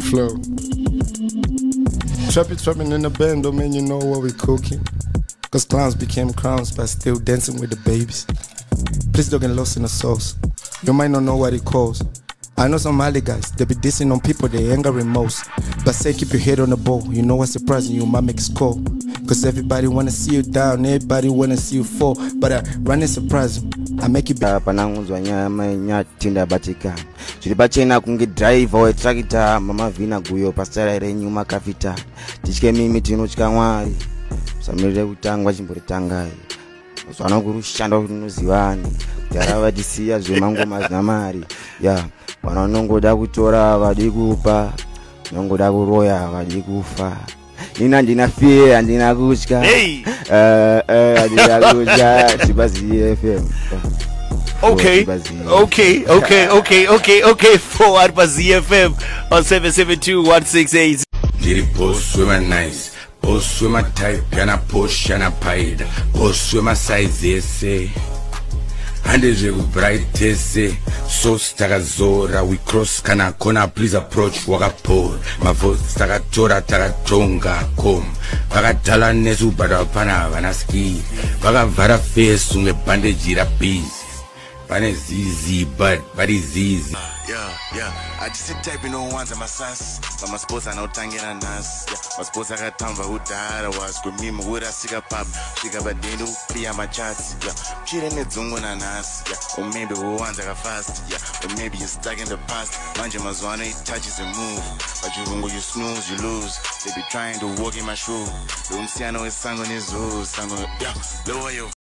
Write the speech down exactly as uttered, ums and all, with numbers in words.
flow. Trappy trapping in the band, don't mean you know what we cooking. Cause clowns became clowns, but still dancing with the babies. Please don't get lost in the sauce. You might not know what it calls. I know some Mali guys, they be dissing on people they anger most. But say keep your head on the ball, you know what's surprising you might make a score. Cause everybody wanna see you down, everybody wanna see you fall. But I run it surprising, I make it better. Pananguzwa nyama nyatinda batika. Chilipachena kungi driver we tractor, mama vina guyo pastara ire nyuma kafita. Tichike mimi tinu chikamwari. Samire utangwa chimbori tangai. Uswana kurushanda kunuziwani. Jarava disiya zvemango maznamari. Yeah. Wanongoda kutora vadikupa. Nongoda kuroya vadikufa. Nina ndina fear ndina kutya. Hey. Eh eh ndina kutya Chibazi F M. Okay. Okay, okay, okay, okay, okay. For Arbazi F M on seven seven two one six eight. Did it post with my nice, post with my type, and I push and I paid, post with my size, they say. And there's a bright say, so stagazora, we cross kana kona, please approach wagapor. My voice tagatora tagatonga kom. Vagatala nezu badapana vanaski. Vagavara face unge bandage rapis. Pane zizi, but but is easy. Yeah, yeah. I just sit typing on ones at my sons. But my sports I know tangin and nas. Yeah, my sports I got time for who died. I was with me, my wood I sick up pop. Sick up a dino, play on my chats. Yeah, cheating it zungun and nas. Yeah, or maybe who ones I got fast. Yeah, or maybe you're stuck in the past. Mind you, my zone, it touches and move. But you go, you snooze, you lose. They be trying to walk in my shoe. Don't see I know it's sang on his zoo. Sang on, yeah, lower you.